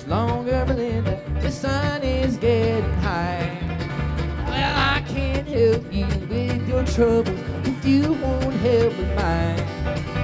longer, Melinda. The sun is getting high. Well, I can't help you with your troubles if you won't help with mine.